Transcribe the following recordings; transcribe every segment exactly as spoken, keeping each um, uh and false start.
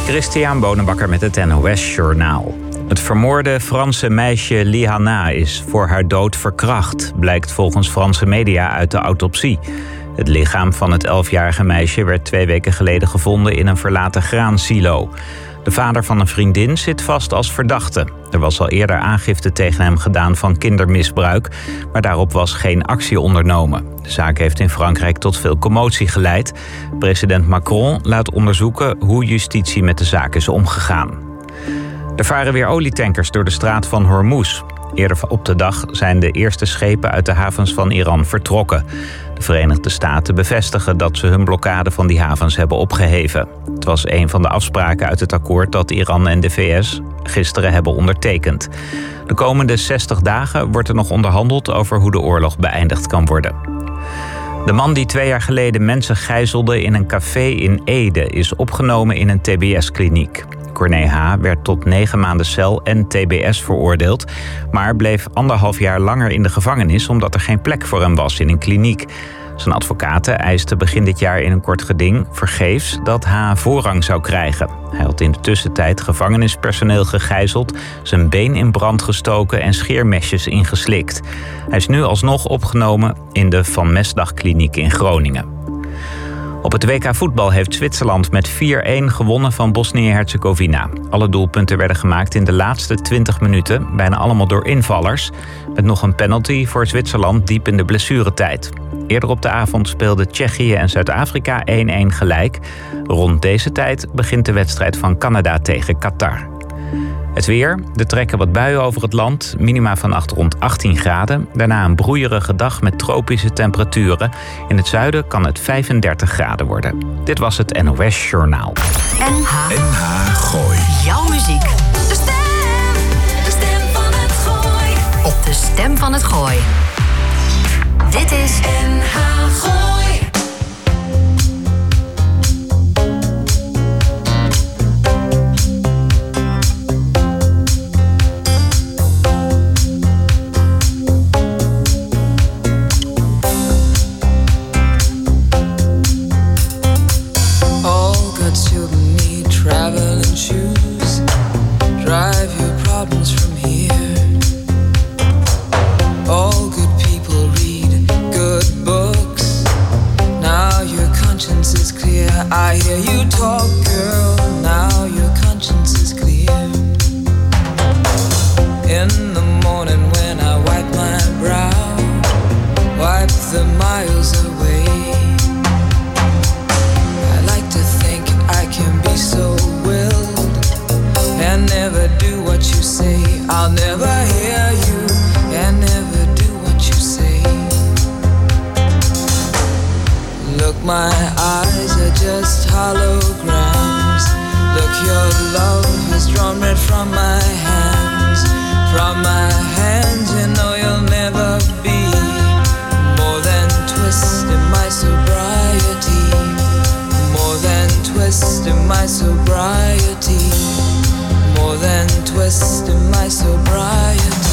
Christian Bonenbakker met het N O S Journaal. Het vermoorde Franse meisje Lihana is voor haar dood verkracht, blijkt volgens Franse media uit de autopsie. Het lichaam van het elfjarige meisje werd twee weken geleden gevonden in een verlaten graansilo. De vader van een vriendin zit vast als verdachte. Er was al eerder aangifte tegen hem gedaan van kindermisbruik, maar daarop was geen actie ondernomen. De zaak heeft in Frankrijk tot veel commotie geleid. President Macron laat onderzoeken hoe justitie met de zaak is omgegaan. Er varen weer olietankers door de straat van Hormuz. Eerder op de dag zijn de eerste schepen uit de havens van Iran vertrokken. De Verenigde Staten bevestigen dat ze hun blokkade van die havens hebben opgeheven. Het was een van de afspraken uit het akkoord dat Iran en de V S gisteren hebben ondertekend. De komende zestig dagen wordt er nog onderhandeld over hoe de oorlog beëindigd kan worden. De man die twee jaar geleden mensen gijzelde in een café in Ede is opgenomen in een T B S-kliniek. Corné H. werd tot negen maanden cel en T B S veroordeeld, maar bleef anderhalf jaar langer in de gevangenis omdat er geen plek voor hem was in een kliniek. Zijn advocaten eisten begin dit jaar in een kort geding vergeefs dat H. voorrang zou krijgen. Hij had in de tussentijd gevangenispersoneel gegijzeld, zijn been in brand gestoken en scheermesjes ingeslikt. Hij is nu alsnog opgenomen in de Van Mesdag-kliniek in Groningen. Op het W K voetbal heeft Zwitserland met vier-een gewonnen van Bosnië-Herzegovina. Alle doelpunten werden gemaakt in de laatste twintig minuten, bijna allemaal door invallers, met nog een penalty voor Zwitserland diep in de blessuretijd. Eerder op de avond speelden Tsjechië en Zuid-Afrika één-één gelijk. Rond deze tijd begint de wedstrijd van Canada tegen Qatar. Het weer, er trekken wat buien over het land, minima vannacht rond achttien graden. Daarna een broeierige dag met tropische temperaturen. In het zuiden kan het vijfendertig graden worden. Dit was het N O S Journaal. N H. N H Gooi. Jouw muziek. De stem. De stem van het Gooi. Op de stem van het Gooi. Dit is N H Gooi. I hear you talk, girl, now your conscience is clear. In the morning when I wipe my brow, wipe the miles away. I like to think I can be so willed and never do what you say. I'll never hear you and never do what you say. Look, my eyes are just holograms. Look, your love has drawn red from my hands. From my hands, you know you'll never be more than twist in my sobriety. More than twist in my sobriety. More than twist in my sobriety.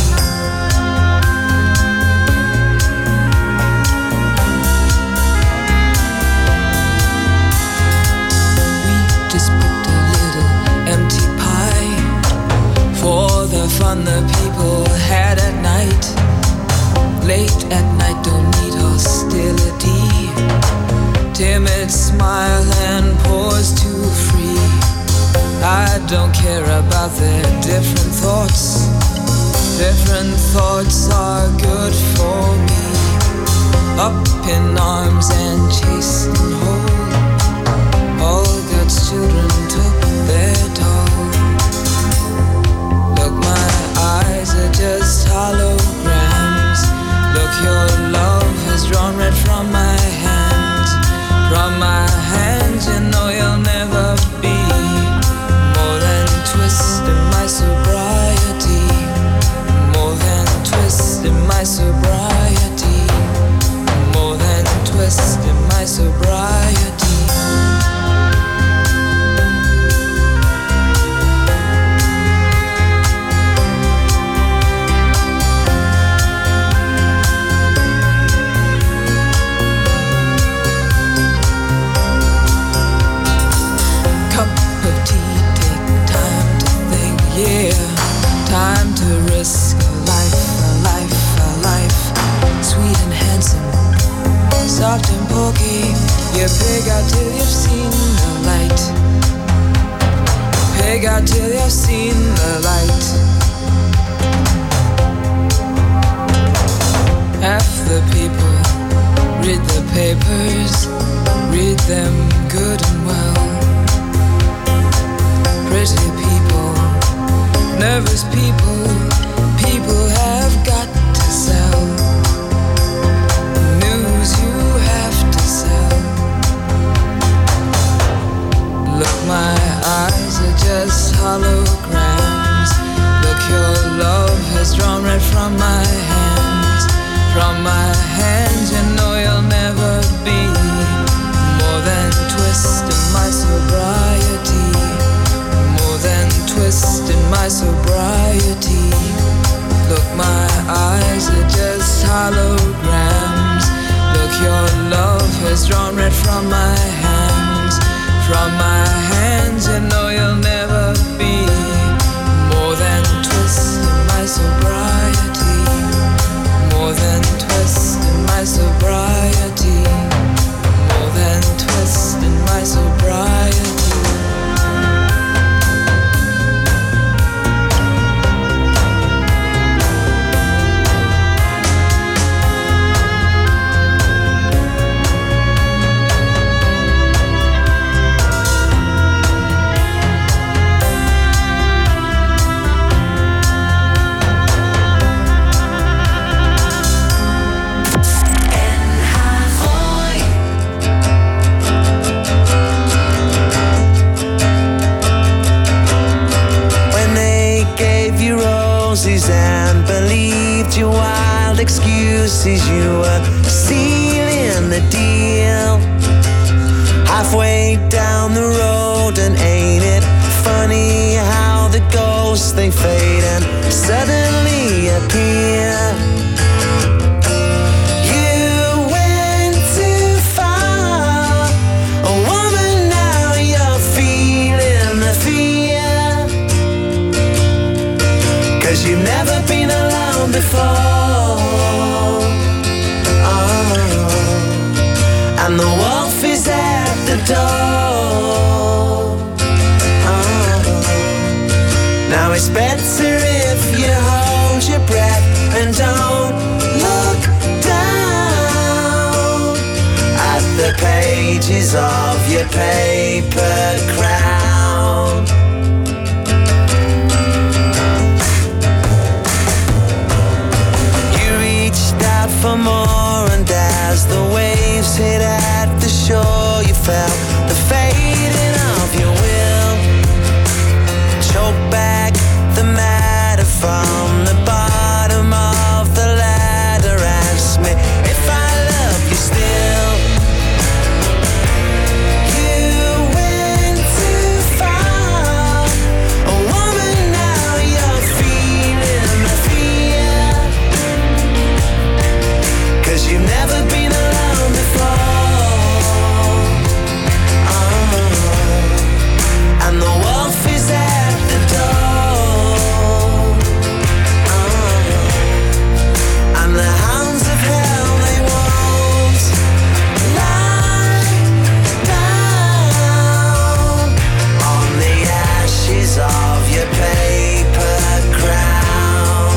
For the fun the people had at night. Late at night, don't need hostility. Timid smile and pause too free. I don't care about their different thoughts. Different thoughts are good for me. Up in arms and chased and whole. All God's children took their toll. Look, my eyes are just holograms. Look, your love has drawn red from my hands. From my hands, you know you'll never be more than twist in my sobriety. More than twist in my sobriety. More than twist in my sobriety. pokey. You pig out till you've seen the light. Pig out till you've seen the light. Half the people read the papers, read them good and well. Pretty people, nervous people, people have got to sell. News you have to sell. Look, my eyes are just holograms. Look, your love has drawn red from my hands. From my hands, you know you'll never be more than twist in my sobriety. More than twist in my sobriety. Look, my eyes are just holograms. Look, your love has drawn red from my hands. From my hands, you know you'll never be more than twist in my sobriety. More than twist in my sobriety. More than twist in my sobriety. And believed your wild excuses. You were sealing the deal halfway down the road. And ain't it funny how the ghosts they fade and suddenly appear? You went too far, a woman, now you're feeling the fear. 'Cause you've never been alone before. Oh. And the wolf is at the door. Oh. Now it's better if you hold your breath and don't look down at the pages of your paper crown. For more, and as the waves hit at the shore, you felt the fading of your will. Choke back the matter from the bottom of the ladder. Ask me if I love you still. You went too far, a woman, now you're feeling the fear. 'Cause you've never been alone before. Oh. And the wolf is at the door. Oh. And the hounds of hell, they won't lie down on the ashes of your paper crown.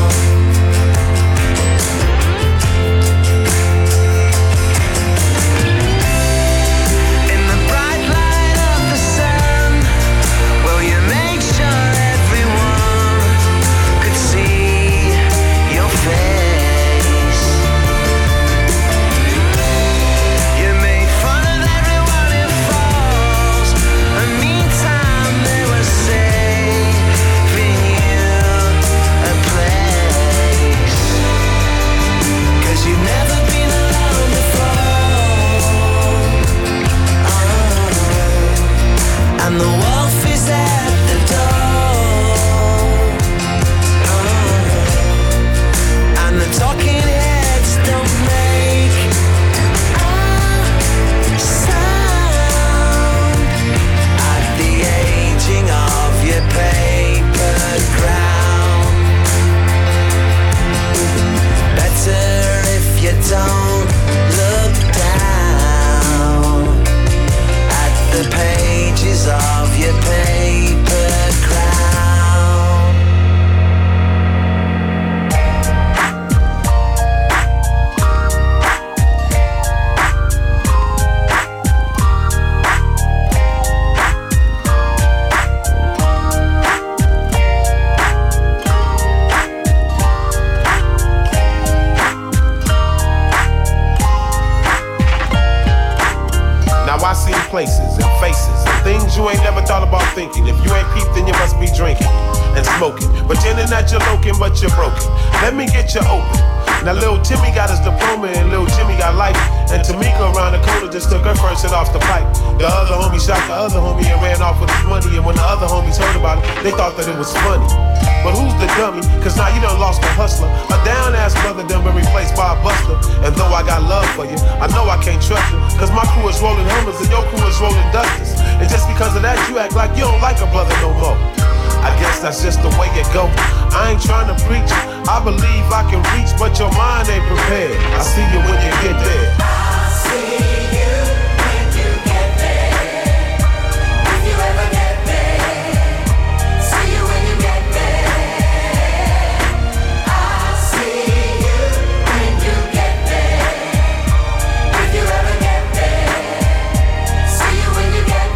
And the wolf is at the door. Oh. And the talking heads don't make a sound at the aging of your paper crown. Better if you don't look down. pieces of your paper crown. Now I see places and faces and things you ain't never thought about thinking. If you ain't peeped, then you must be drinking and smoking, pretending that you're loking, but you're broken. Let me get you open. Now little Timmy got his diploma and little Jimmy got life. And Tamika around the corner just took her first hit off the pipe. The other homie shot the other homie and ran off with his money. And when the other homies heard about it, they thought that it was funny. But who's the dummy? Cause now you done lost a hustler. A down-ass brother done been replaced by a buster. And though I got love for you, I know I can't trust you. Cause my crew is rolling Hummers and your crew is rolling Dusters. And just because of that, you act like you don't like a brother no more. I guess that's just the way it go. I ain't trying to preach. I believe I can reach, but your mind ain't prepared. I see you when you get there. I see you when you get there. If you ever get there. See you when you get there. I see you when you get there. If you ever get there. See you when you get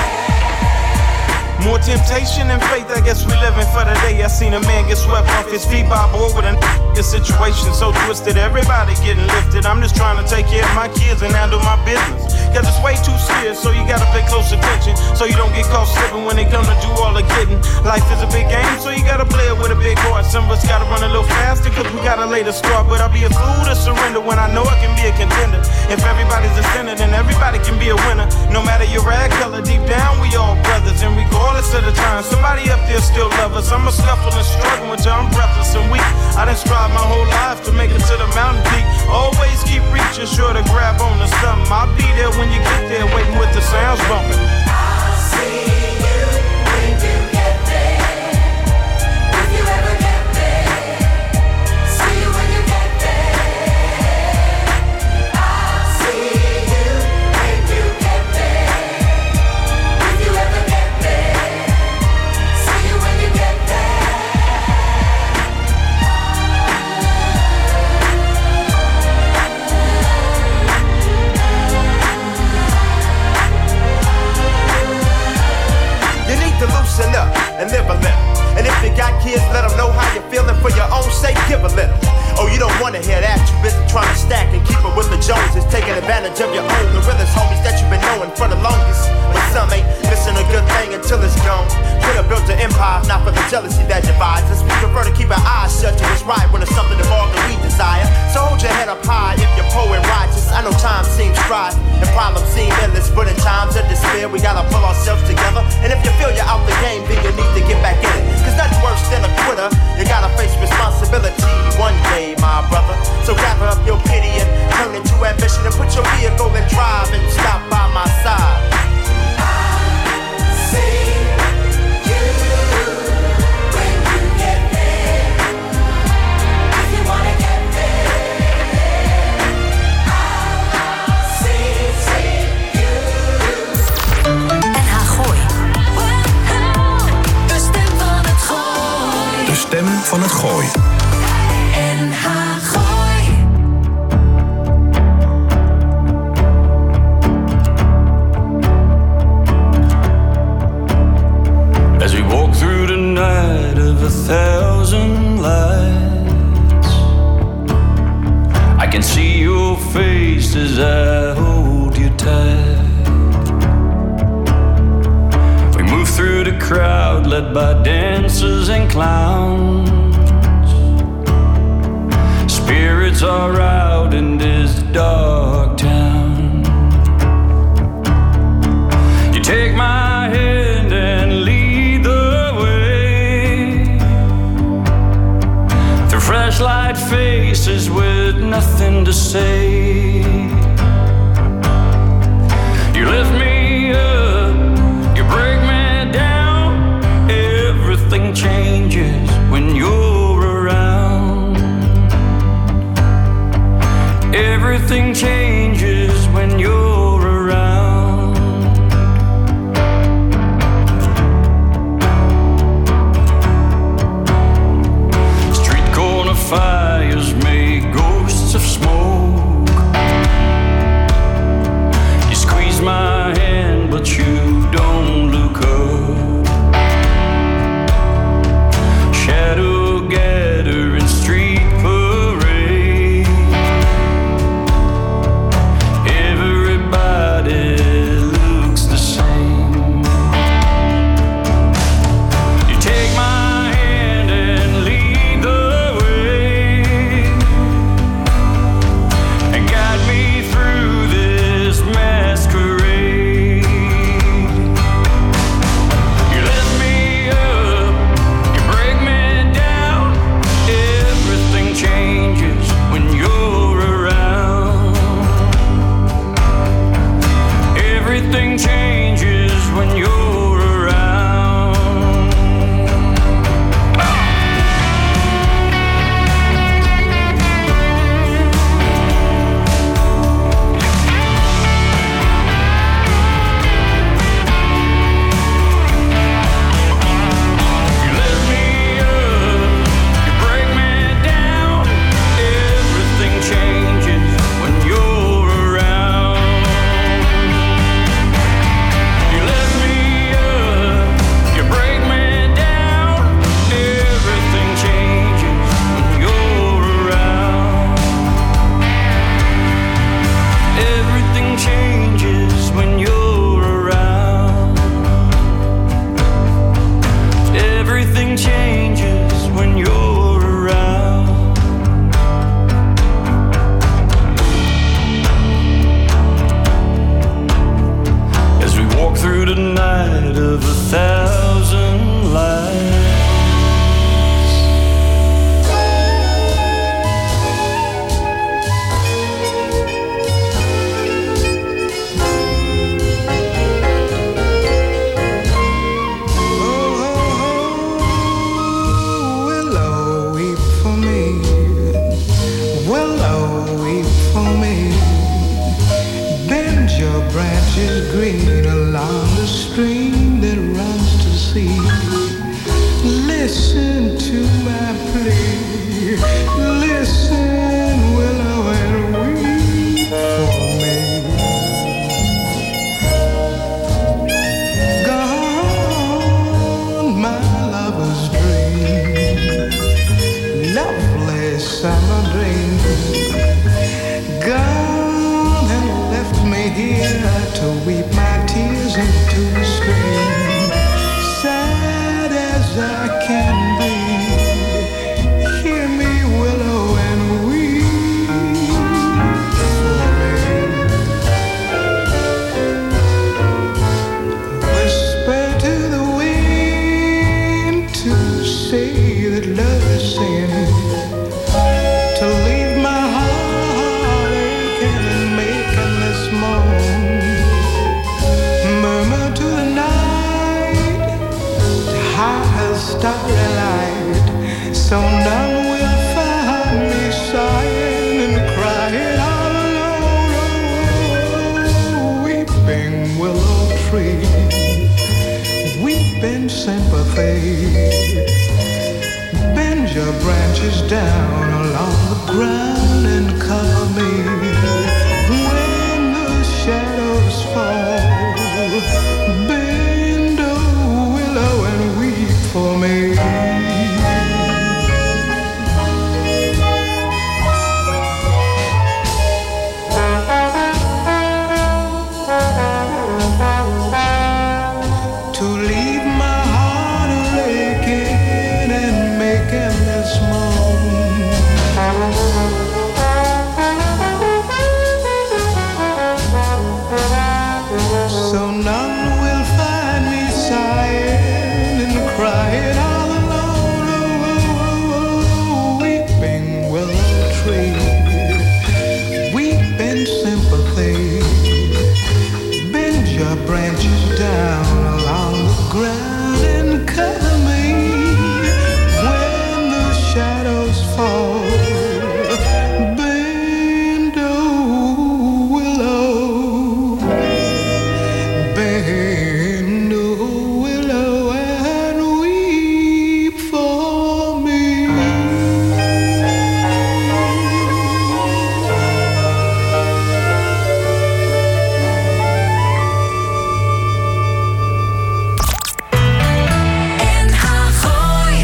there. More temptation and faith, I guess we living for the day. I seen a man get swept off his feet by a boy with a n***a situation so twisted. Everybody getting lifted. I'm just trying to take care of my kids and handle my business. Cause it's way too serious, so you gotta pay close attention. So you don't get caught slipping when they come to do all the kidding. Life is a big game, so you gotta play it with a big heart. Some of us gotta run a little faster, cause we gotta lay the start. But I'll be a fool to surrender when I know I can be a contender. If everybody's a sinner, then everybody can be a winner. No matter your rag color, deep down we all brothers. And regardless of the time, somebody up there still love us. I'm a scuffle and struggle until I'm breathless and weak. I done strive my whole life to make it to the mountain peak. Always keep reaching, sure to grab on to something. I'll be there when you get there, waiting with the sounds bumping. I see you when you get there. If you ever get there. See you when you get there. I see you when you get there. If you ever get there. See you when you get there. You need to loosen up and live a little. And if you got kids, let them know how you're feeling. For your own sake, give a little. Oh, you don't want to hear that. You busy trying to stack and keep it with the Joneses. Taking advantage of your own, the realest homies that you've been knowing for the longest. But some ain't missing a good thing until it's gone. Could have built an empire, not for the jealousy that divides us. We prefer to keep our eyes shut to what's right when it's something involved that we desire. So hold your head up high if you're poor and righteous. I know time seems dry and problems seem endless, but in times of despair, we gotta pull ourselves together. And if you feel you're out the game, then you need to get back in it. Cause nothing worse than a quitter. You gotta face responsibility one day, my brother. So gather up your pity and turn it to ambition and put your vehicle in drive and stop by my side. I see you when you get there. If you wanna get there. I see, see you. N H Gooi. De stem van het Gooi. De stem van het Gooi. N H Gooi. As we walk through the night of a thousand lights, I can see your face as I hold you tight. We move through the crowd led by dancers and clowns. Spirits are out in this dark town. You take my hand and lead the way through fresh light faces with nothing to say. You lift me up, you break me down. Everything changes when you're around. Everything changes when you're around. see. Listen to my plea. Listen, willow, and weep for me. Gone, my lover's dream, lovely summer dream. Gone and left me here to weep my tears into a stream. Sad as I can be, hear me, willow, and weep for me. Whisper to the wind to say that love is sin, to leave my heart aching and making this moan. Murmur to the night to hide a starry light, so none will find me sighing and crying all alone. Oh, weeping willow tree, weeping sympathy, bend your branches down along the ground and cover me when the shadows fall. Bend, oh willow, and weep for me. To leave my heart aching and making this moan. So none will find me sighing and crying all alone. Oh, oh, oh, weeping willow tree, weeping sympathy, bend your branches down along the ground and cover me when the shadows fall. Bend, oh willow, bend, oh willow, and weep for me. N H Gooi.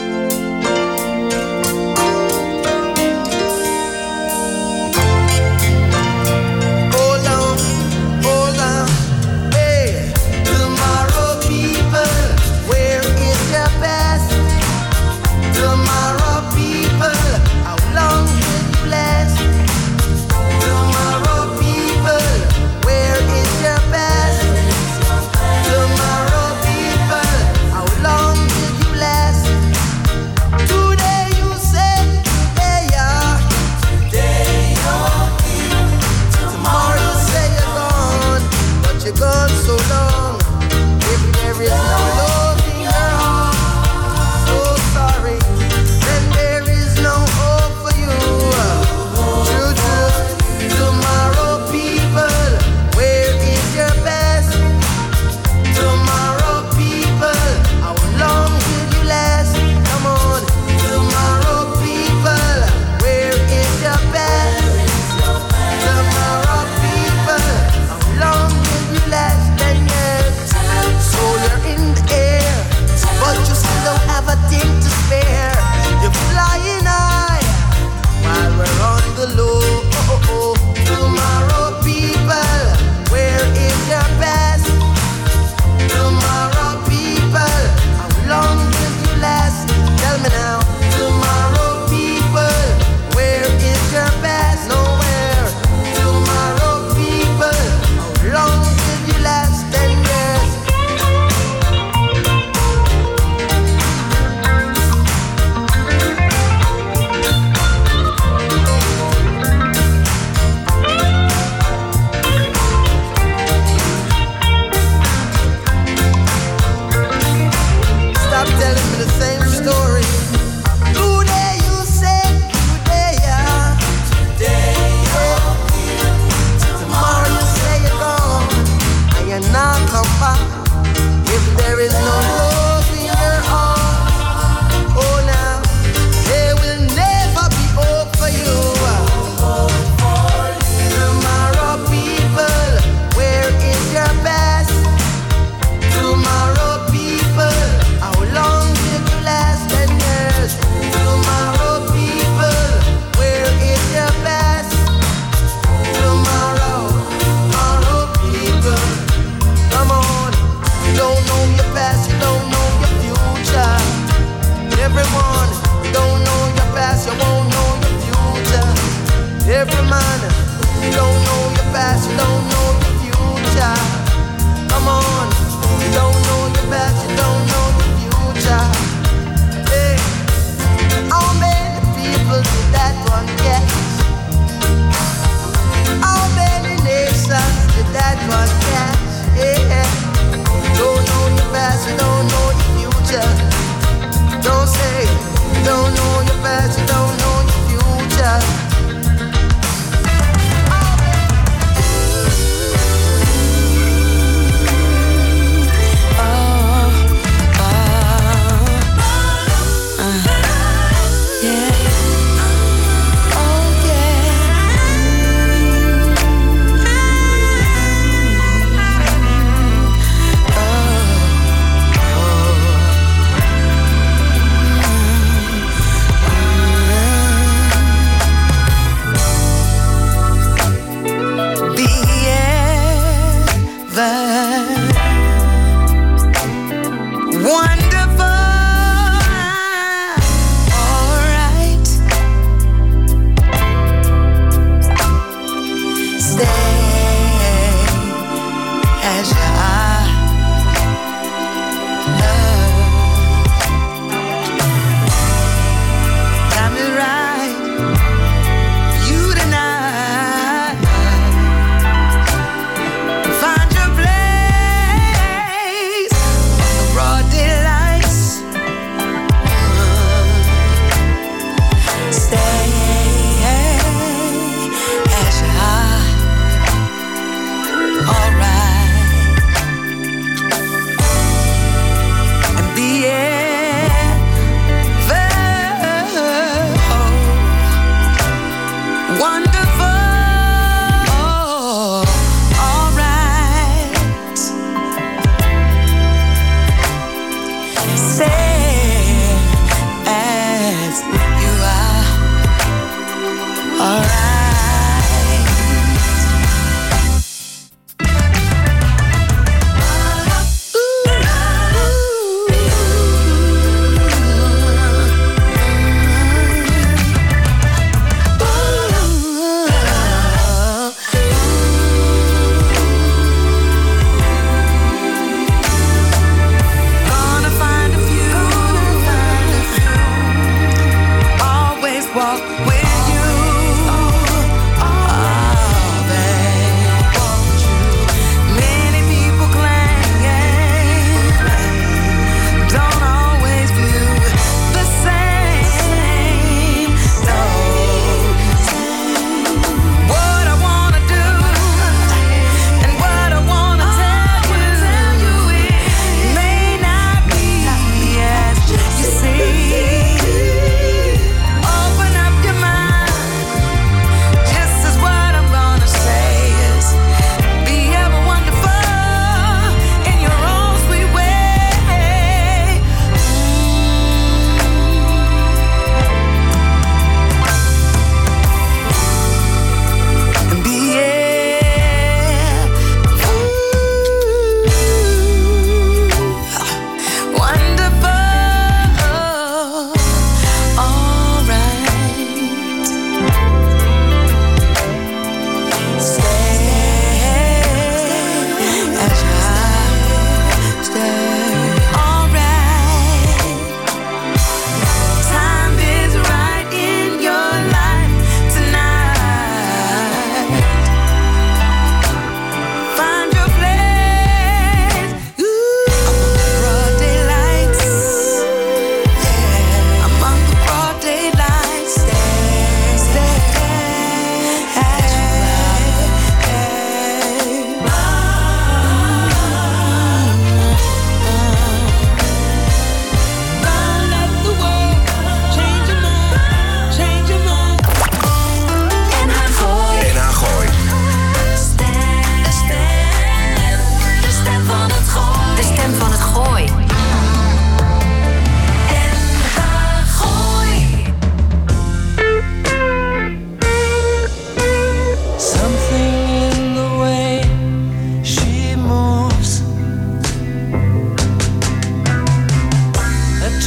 Hold on, hold on, hey. Tomorrow, people, where is your best? Tomorrow, people, how long did you last? Tomorrow, people, where is your best? Tomorrow, people, how long did you last? Today you say, hey, yeah. Today you're here. Tomorrow you say you're gone, but you're gone so long. If there is no love in your heart, so sorry, then there is no hope for you. True, true. Tomorrow, people, where is your best? Tomorrow, people, how long will you last? Come on. Tomorrow, people, where is your best? Tomorrow, people, how long will you last? Ten years. So you're in the air, but you still don't have a thing to spare. You're flying high while we're on the low. Oh, oh, oh. Tomorrow, people, where is your best? Tomorrow, people, how long will you last? Tell me now. Tomorrow, people, where is your best? Nowhere. Tomorrow, people, how long will you last? Ten years. Stop telling me the same story. Today you say, today, yeah. Today you're here. Tomorrow you say you're gone, and you're not come back. If there is no love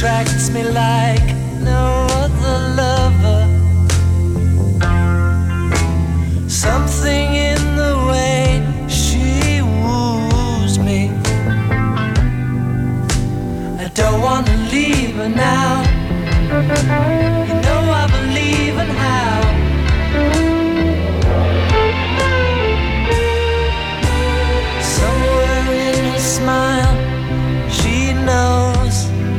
attracts me like no other lover. Something in the way she woos me. I don't want to leave her now. You know I believe in how. Somewhere in her smile, she knows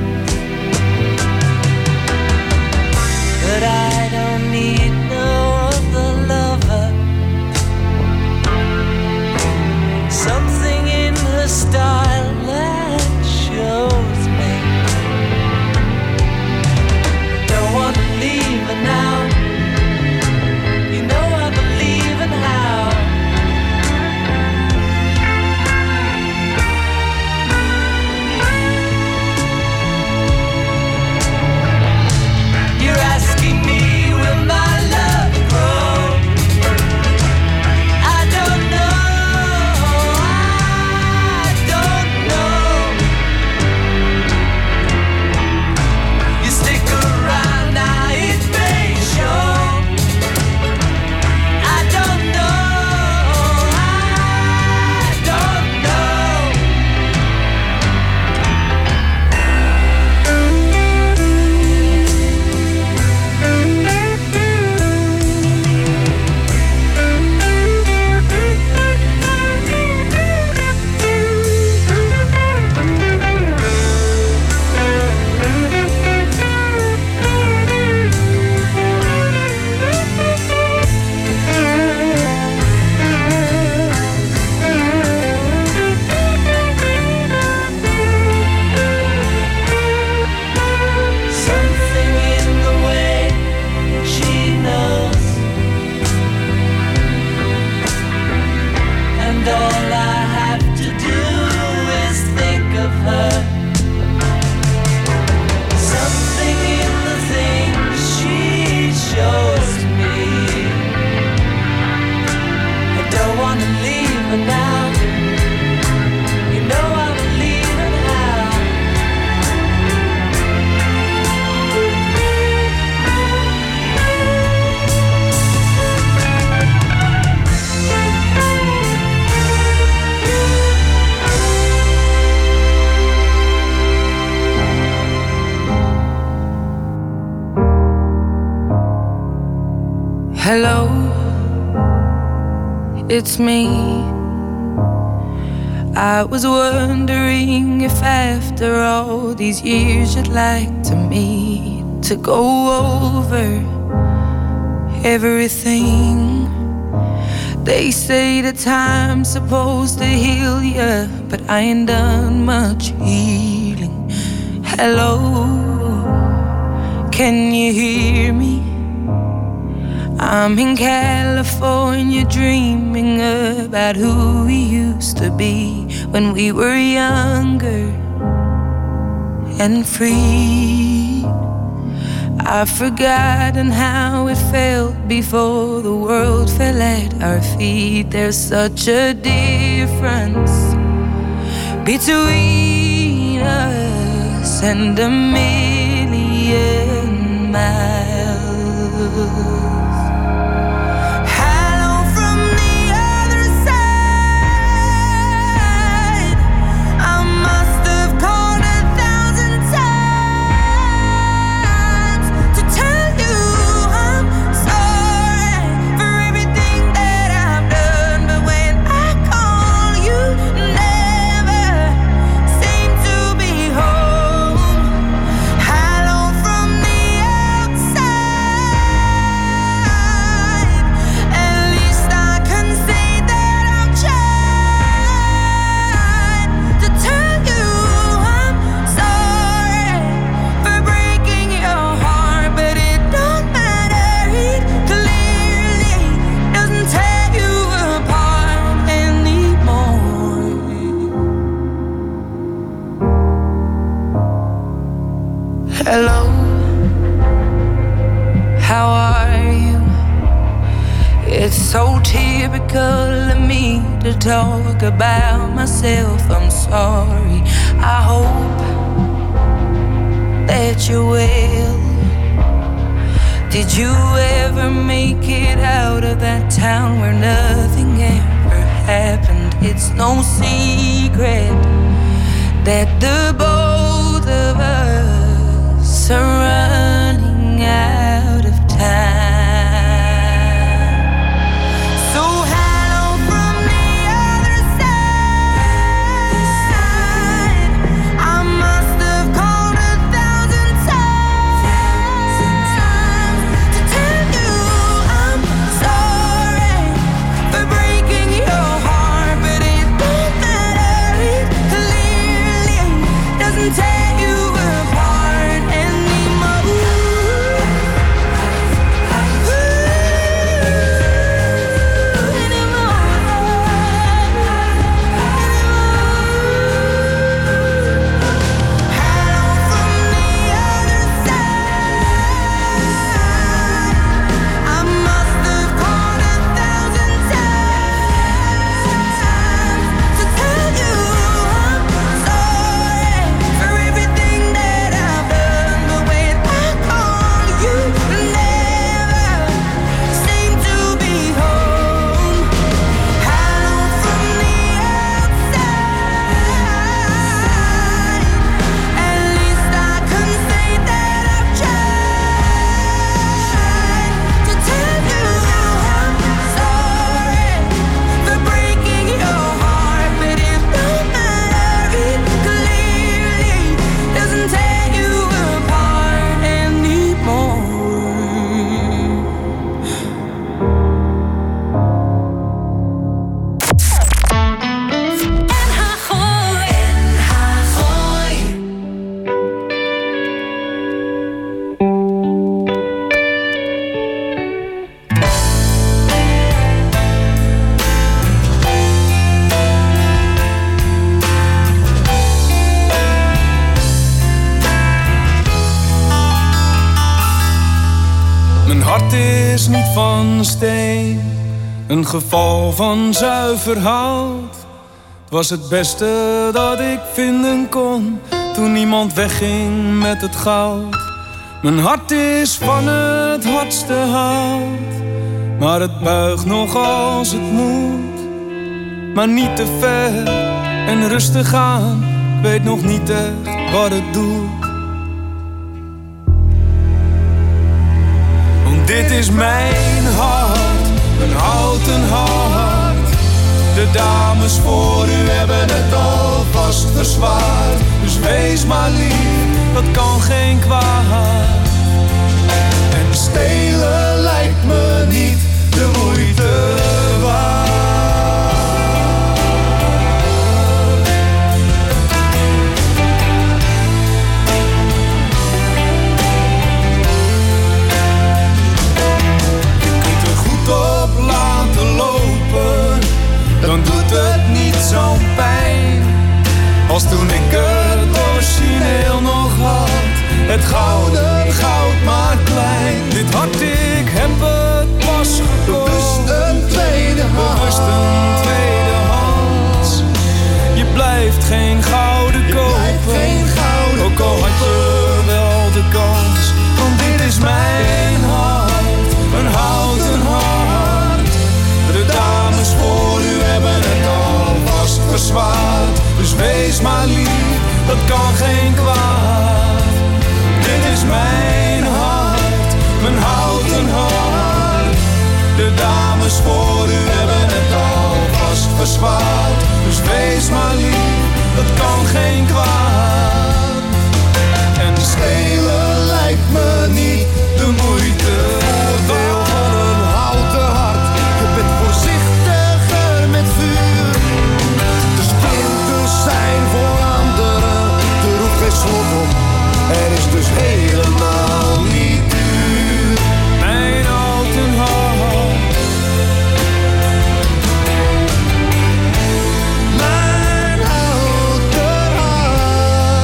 that I don't need no other lover. Something in her style that shows me. Don't want to leave her now. You know I believe in how. You're asking me, will my love grow? I don't know, I don't know. You stick around now, it may show. I don't know, I don't know. Something in the way she knows, and all I have to do is think of her. Something in the things she shows me. I don't want to leave her now. You know I believe in how. Hello, it's me. I was wondering if after all these years you'd like to meet to go over everything. They say the time's supposed to heal ya, but I ain't done much healing. Hello, can you hear me? I'm in California dreaming about who we used to be when we were younger and free. I've forgotten how it felt before the world fell at our feet. There's such a difference between us and a million miles. Hello, how are you? It's so typical of me to talk about myself. I'm sorry. I hope that make it out of that town where nothing ever happened. It's no secret that the both of us are running out of time. Take you apart anymore. is niet van steen, een geval van zuiver hout. Het was het beste dat ik vinden kon, toen niemand wegging met het goud. Mijn hart is van het hardste hout, maar het buigt nog als het moet. Maar niet te ver en rustig aan, weet nog niet echt wat het doet. Want dit is mijn hart, een houten hart. De dames voor u hebben het alvast verzwaard. Dus wees maar lief, dat kan geen kwaad. En stelen lijkt me niet de moeite waard. Je kunt er goed op laten lopen, dan doet het niet zo'n pijn als toen ik het origineel nog had. Het gouden goud maar klein. Dit hart, ik heb het pas gekocht. Bewust een tweede hand. Bewust een tweede hand. Je blijft geen gouden je kopen. Geen gouden ook al had je wel de kans. Want dit is mijn hart, een houten hart. De dames voor u hebben het alvast verzwaard. Dus wees maar lief, dat kan geen kwaad. Dit is mijn hart, mijn houten hart. De dames voor u hebben het alvast verzwaard. Dus wees maar lief, dat kan geen kwaad. En stelen lijkt me niet de moeite waard. Van een houten hart, je bent voorzichtiger met vuur. De splinters zijn voor anderen, er hoeft geen slot op. Er is dus helemaal niet duur. Mijn houten hart. Mijn houten hart.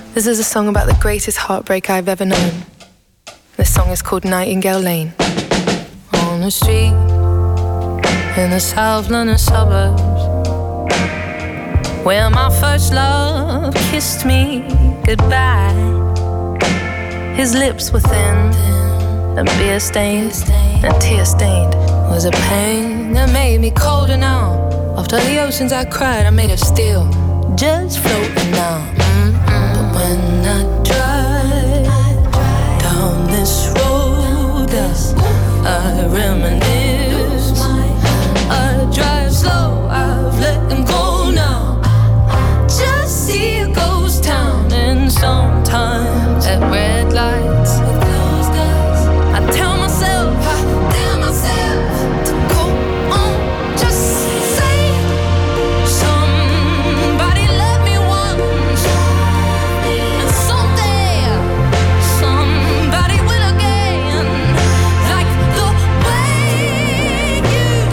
This is a song about the greatest heartbreak I've ever known. This song is called Nightingale Lane. On the street in the South London suburbs, where my first love kissed me goodbye. His lips were thin and beer stained and tear stained. Was a pain that made me colder now. After the oceans I cried, I made of steel, just floating now. Mm-mm. But when I drive down this road, I reminisce. I drive slow, I've let him go now. Just see a ghost town, and sometimes at red lights with those guys, I tell myself, I tell myself to go on, just say somebody loved me once, and someday somebody will again, like the way you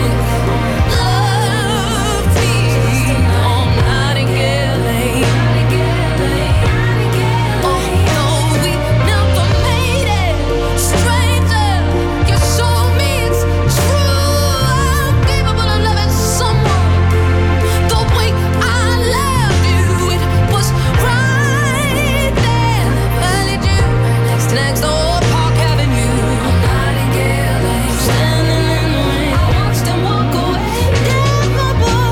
loved me on Nightingale Lane. Although we never made it, stranger, you showed me it's true. I'm capable of loving someone the way I loved you. It was right there, early June, next next door, Park Avenue. On Nightingale Lane, standing in the rain, I watched him walk away down my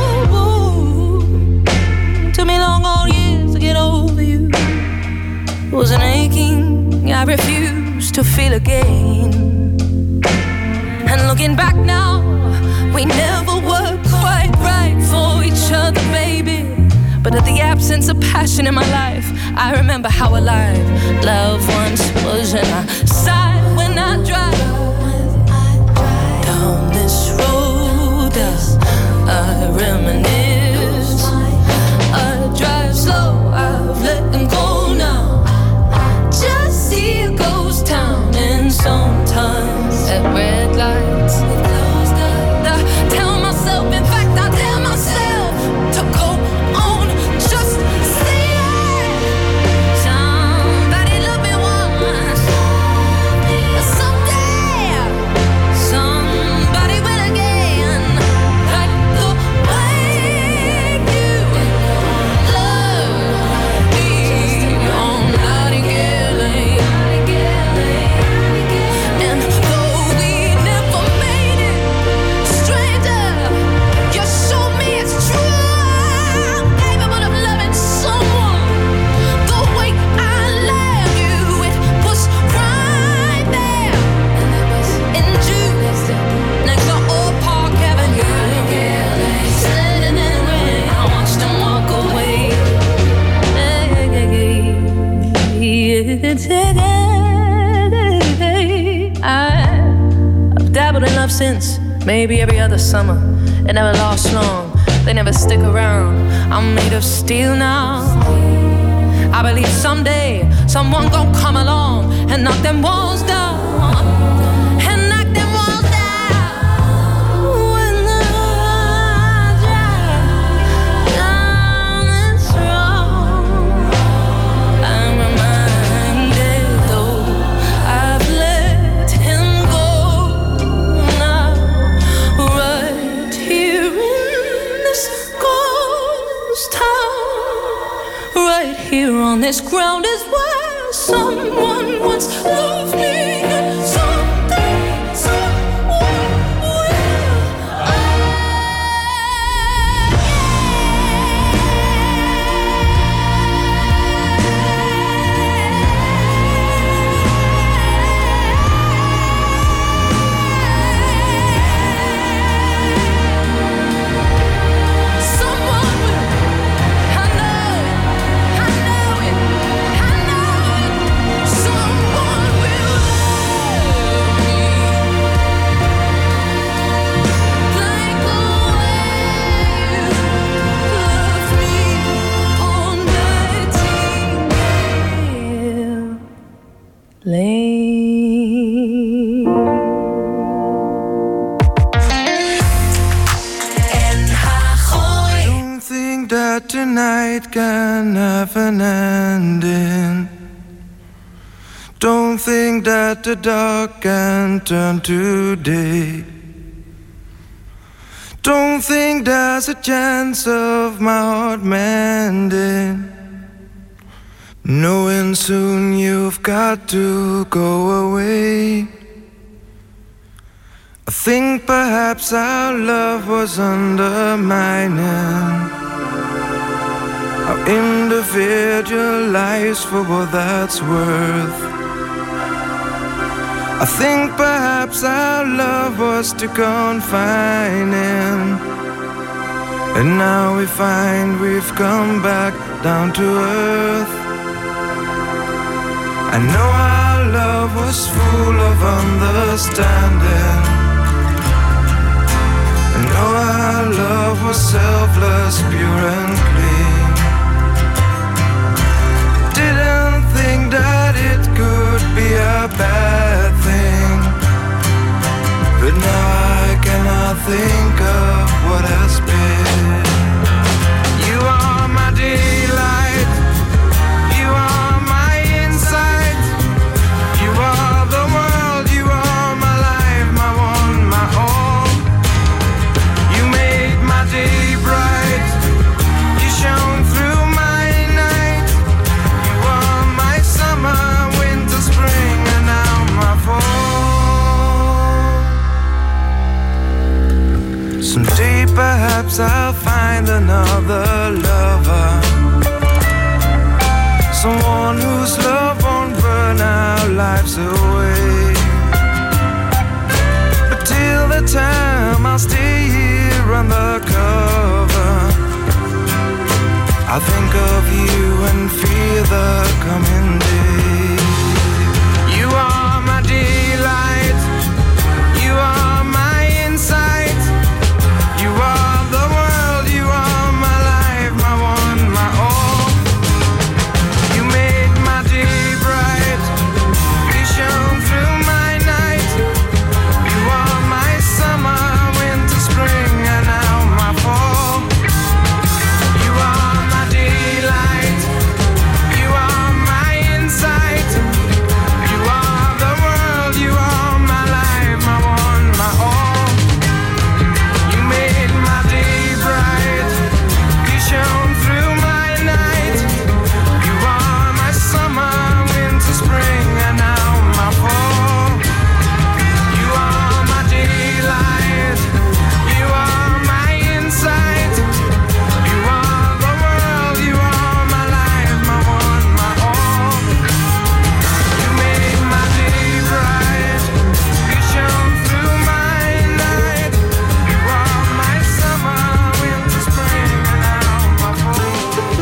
road. Took me long old years to get over you. It was an aching I refused to feel again. And looking back now, we never were quite right for each other, baby. But at the absence of passion in my life, I remember how alive love once was. And I sigh when I drive down this road. I reminisce. I drive slow, I've let them go now. Just see a ghost town, and sometimes at red lights with closed eyes, I tell myself, in fact I tell myself to go on, just see it. Somebody love me once, someday somebody will again, like the way you love me on Nightingale Lane. And though we never made it, stranger, you showed me it's true. I'm capable of loving someone the way I love you. It was right there, and it was in June, next to Old Park Avenue. Standing in the rain, I watched him walk away. I've dabbled in love since, maybe every other summer. It never lasts long, they never stick around. I'm made of steel now. I believe someday someone gon' come along and knock them walls down, and knock them walls down. When I drive down this road, I'm reminded, though I've let him go now, right here in this ghost town, right here on this ground is where someone once loved me, and someday someone will. Someone will. I know it, I know it, I know it. Someone will love me like the way you loved me on Nightingale Lane. Don't think that tonight can have an end. standing. Don't think that the dark can turn to day. Don't think there's a chance of my heart mending, knowing soon you've got to go away. I think perhaps our love was undermining. Our individualized for what that's worth. I think perhaps our love was too confining, and now we find we've come back down to earth. I know our love was full of understanding. I know our love was selfless, pure and clean. Didn't think that it could be a bad thing, but now I cannot think of what has been. You are my delight. You are my insight. You are the world. You are my life, my one, my all. You made my day bright. You shone through my night. You are my summer, winter, spring, and now my fall. Someday perhaps I'll find another lover, someone whose love won't burn our lives away. But till the time I'll stay here undercover. I think of you and fear the coming day. You are my delight. You are my insight. You are the world. You are my life, my one, my all. You made my day bright. You shone through my night. You are my summer, winter, spring, and now my fall. You are my delight. You are my insight. You are the world. You are my life, my one, my all. You made my day bright. You shone through my night. You are my summer, winter, spring, and now my fall. You are my delight. You are my insight. You are the world. You are my life, my one, my all. You made my day bright. You shone through my night. You are my summer, winter, spring, and now my fall.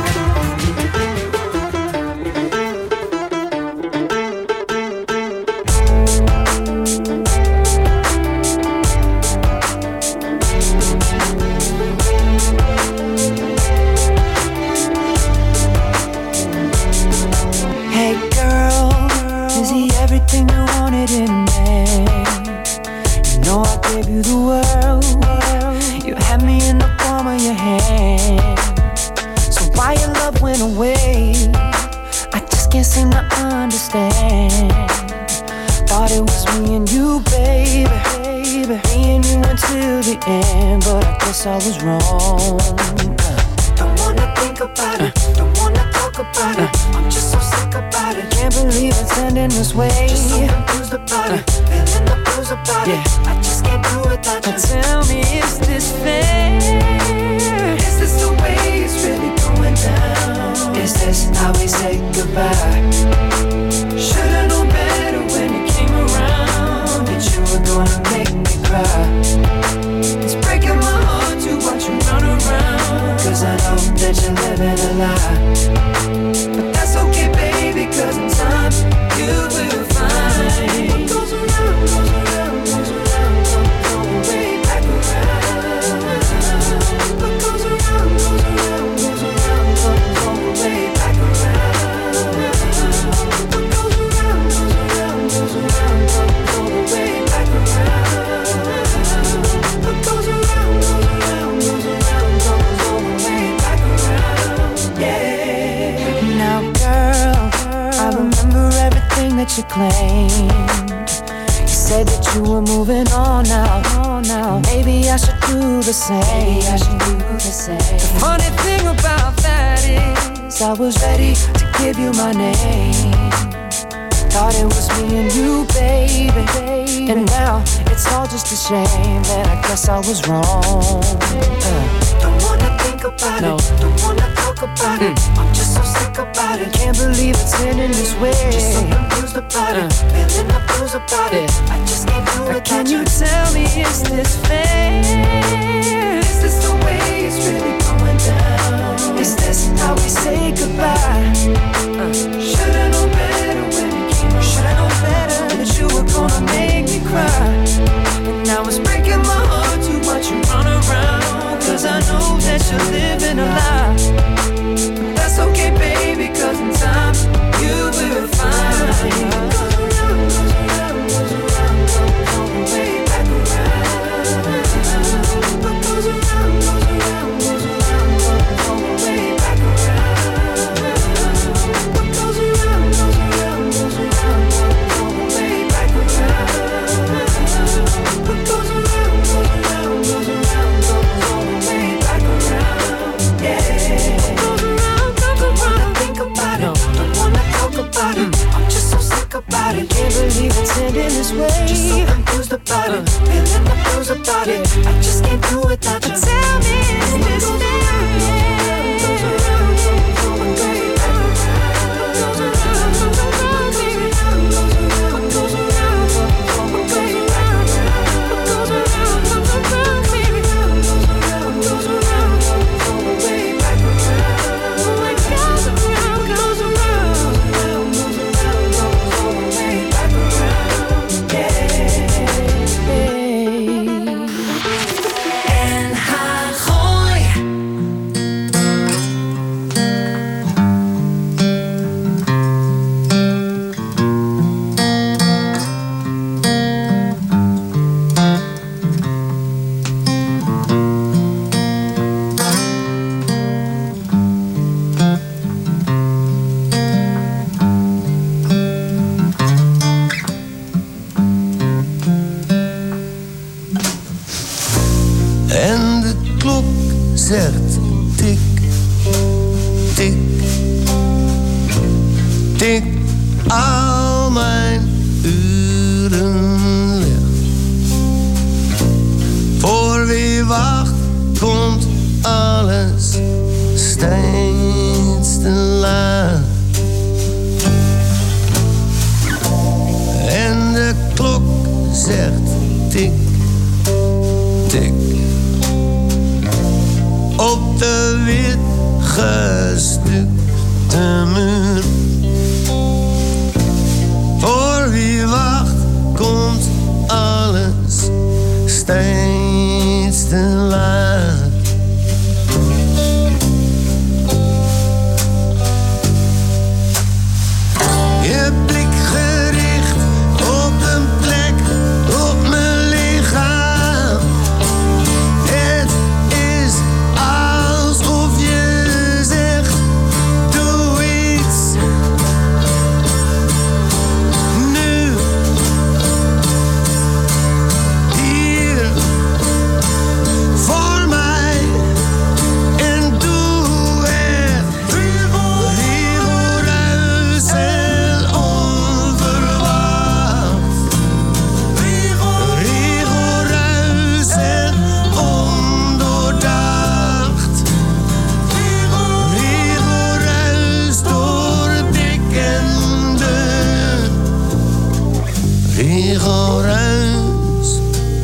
Hey girl, is he everything you wanted in a man? You know I gave you the world. You had me in the palm of your hand. So why your love went away? I just can't seem to understand. Thought it was me and you, baby. Me and you until the end, but I guess I was wrong. Don't wanna think about it, don't wanna talk about it. I'm just so sick about it. Can't believe it's ending this way. Just so confused about it, feeling the blues about it. I just can't do without you. Tell me, is this fair? Is this the way it's really going down? Is this how we say goodbye? Should've known better when you came around that you were gonna make me cry. It's breaking my heart to watch you run around, 'cause I know that you're living a lie. But that's okay, baby, 'cause in time you will find what goes around, goes around, goes around, comes all the way back around. What goes around, goes around, goes around, comes all the way back around. everything that you claimed. You said that you were moving on now, on now. Maybe I should do the same. Maybe I should do the same. The funny thing about that is I was ready to give you my name. Thought it was me and you, baby, baby. And now it's all just a shame that I guess I was wrong. uh. Don't wanna think about no. it, don't wanna talk about mm. it. I'm just so sick about it. Can't believe it's ending this way. Just so confused about uh. it, feeling the blues about yeah. it. I just can't do it. Can you tell me, is this fair? Is this the way it's really going down? Is this how we say goodbye? Uh. Should've known better when it came around. Should've known better that you were gonna make me cry. And now it's breaking my heart to watch you run around. Cause I know that you're living a lie. But that's okay, baby, cause in time you will find. About it, can't believe it's ending this way. Just so confused about uh. it, feeling the blues about it. I just can't do without you. Tell me, is this fair? zegt tik, tik, tik, al mijn uren weg. Voor wie wacht komt alles steeds te laat. En de klok zegt tik, tik. Op de wit gestukte muur. Voor wie wacht komt alles steeds te laat. Je blik gericht op een plek op mijn lichaam. Het is alsof je zegt, doe iets. Nu, hier, voor mij. En doe het rigoureus en onverwacht. Rigoureus en ondoordacht. Rigoureus door dik en dun. Rigoureus,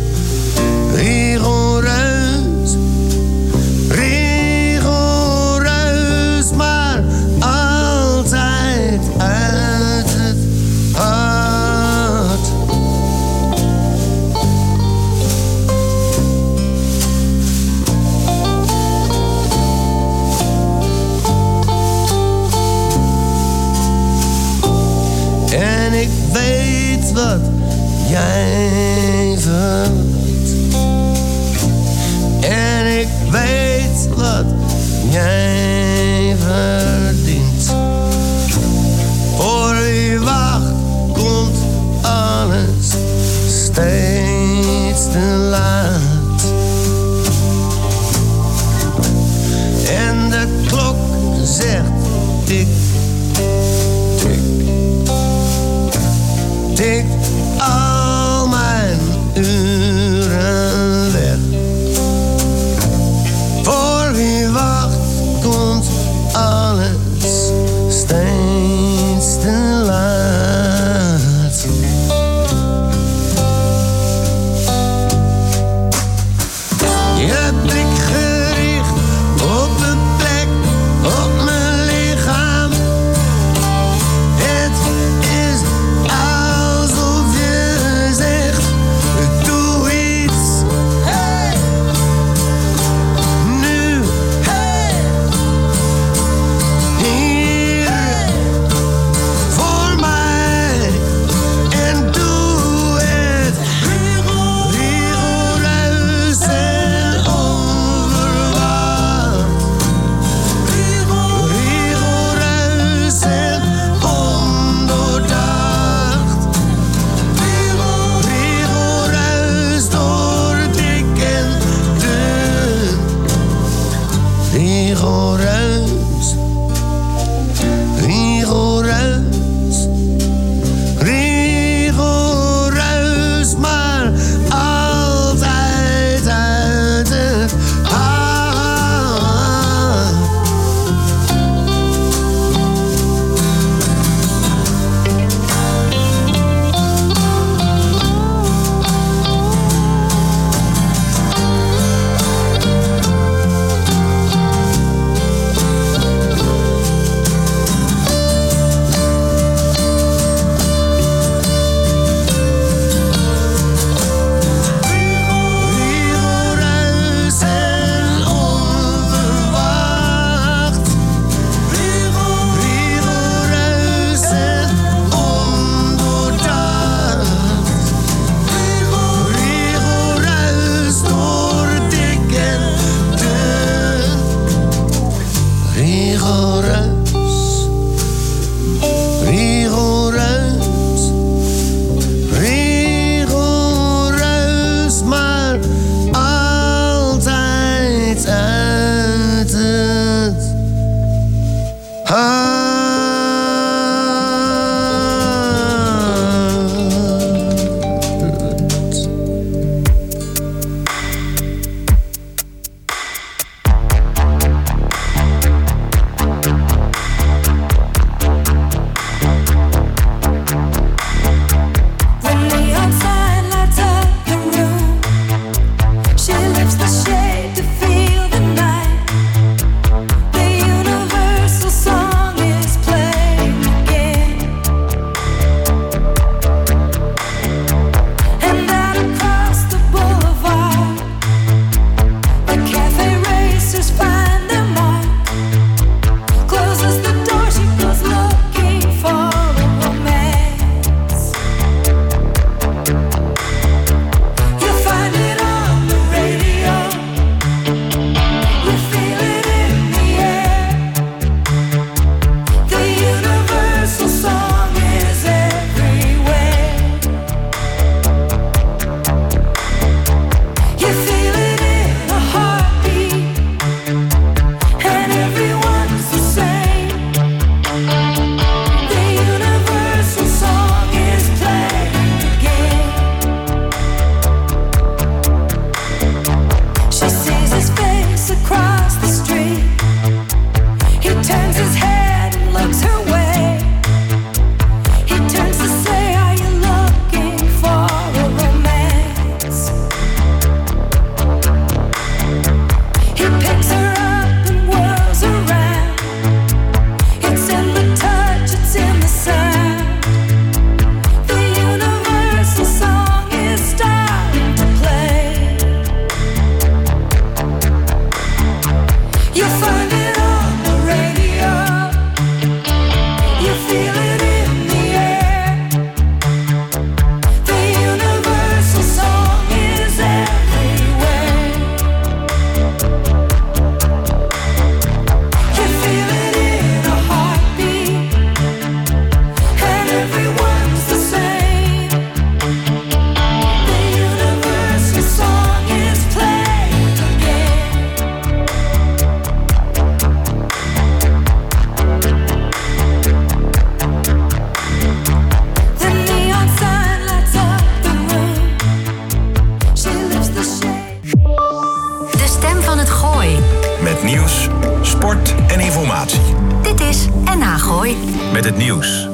rigoureus, rigoureus, maar altijd uit het hart. En ik weet wat jij verlangt. En ik weet wat jij verdient. Voor wie wacht laat. En de klok zegt tik, tik, tik al mijn uren weg. Voor wie wacht komt alles steeds te laat. Je blik gericht op een plek op mijn lichaam. Het is alsof Gooi. Met het nieuws